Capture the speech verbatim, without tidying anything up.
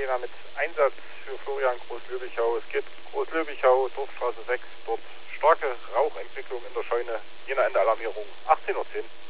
Jena mit Einsatz für Florian Großlöbichau. Es geht Großlöbichau, Dorfstraße sechs, dort starke Rauchentwicklung in der Scheune. Jena Ende Alarmierung, achtzehn Uhr zehn.